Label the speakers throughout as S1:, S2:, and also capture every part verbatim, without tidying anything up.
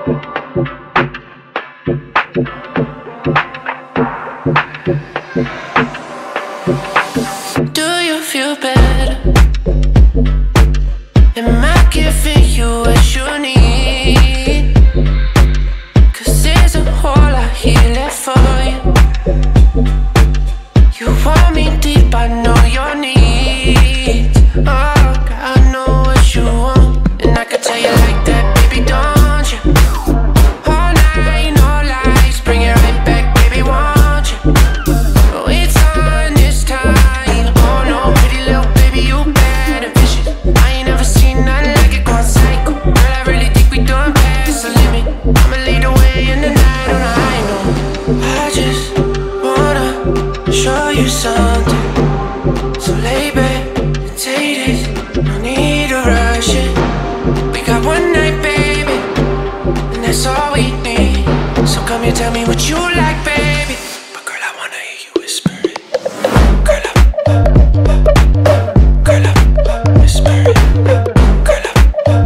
S1: Do you feel better? Am I giving you what you need? Cause there's a hole out here left for you. You want me deep, I know your needs. Oh, God, I know what you want, and I can tell you like that, baby, don't you? All night, no lies, bring it right back, baby, won't you? Oh, it's on this time. Oh no, pretty little baby, you bad and vicious. I ain't never seen nothing like it, going psycho. Girl, I really think we done past the limit. I'ma lead the way in the night on a high note. I just wanna show you something. So lay back and take this. No need to rush it. We got one night, baby, and that's all we need. So come here, tell me what you like, baby. But girl, I wanna hear you whisper it. Girl, I, girl, I whisper it. Girl, I,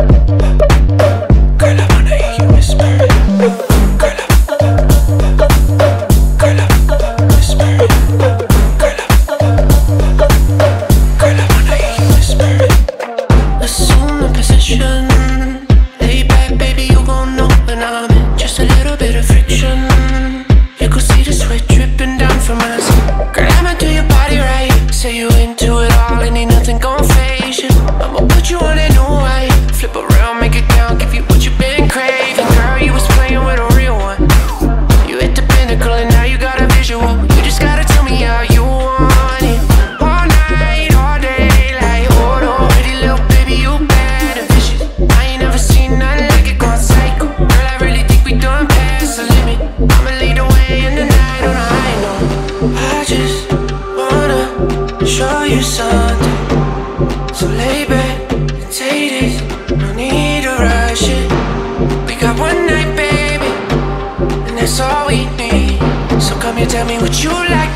S1: girl, I wanna hear you whisper it. Girl, I, girl, I whisper it. Girl, I, girl, I wanna hear you whisper it. Assume the position. Lay back, baby, you gon' know when I'm in just a little bit of friction. You could see the sweat dripping down from my skin. Girl, I'ma do your body right. Say you into it all and ain't nothing gon' phase you. I'ma put you on a new way. Flip around, make it count, give you what you've been craving. Girl, you was playing with a real one. You hit the pinnacle and now you got a visual. You just gotta tell me how you want it. All night, all day, like, hold on, pretty little baby, you bad and vicious. I ain't never seen nothing like it, going psycho. Girl, I really think we done past the limit. I'ma lead the way in the night on a high note. I just wanna show you something. So lay back and take this. No need to rush it. We got one night, baby, and that's all we need. So come here, tell me what you like,